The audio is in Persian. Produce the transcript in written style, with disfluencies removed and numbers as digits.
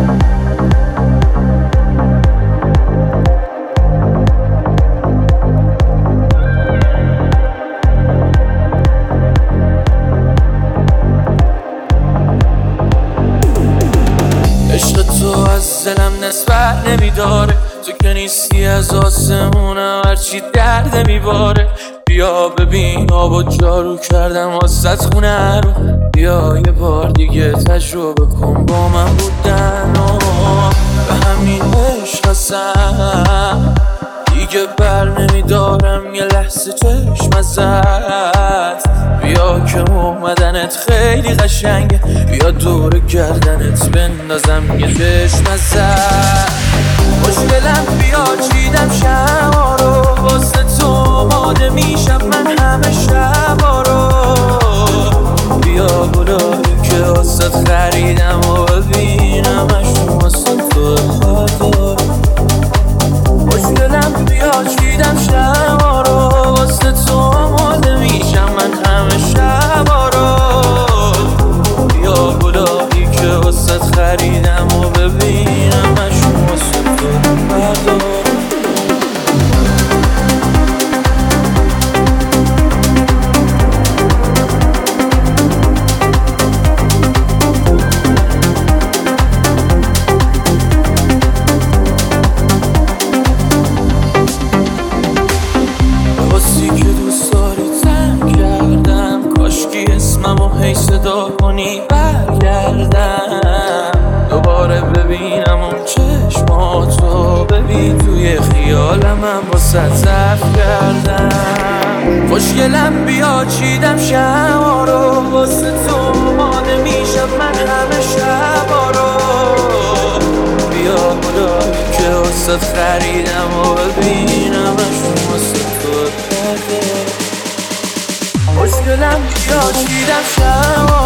عشق تو از دلم نسبت نمیداره، تو که نیستی از آسمونم هرچی درد میباره. بیا ببین آب و جارو کردم واسه خونه رو، بیا یه بار دیگه تجربه کن با من بودن و به همین عشق هستم دیگه بر نمیدارم یه لحظه چشم ازت. بیا که اومدنت خیلی قشنگه، بیا دور گردنت بندازم یه چشم ازت. خوشگلم بیا چیدم شما رو، واسه تو آماده میشم من همه شبا رو. بیا گلایی که واسه خریدم و ببینمش واسه تو خاطر. خوشگلم بیا چیدم شما رو، واسه تو آماده میشم من همه شبا رو. بیا گلایی که واسه خریدم و ببینمش واسه تو بردار. که دوست داری تنگ کردم، کاشکی اسممو هی صدا کنی برگردم. دوباره ببینم اون چشماتو، ببین توی خیالمم واسه صرف کردم. خوشگلم بیا چیدم شما رو، واسه تو آماده میشم من همه شبا رو. بیا گلایی که واسه خریدم و ببینمش واسه تو. خوشگلم بیا چیدم شما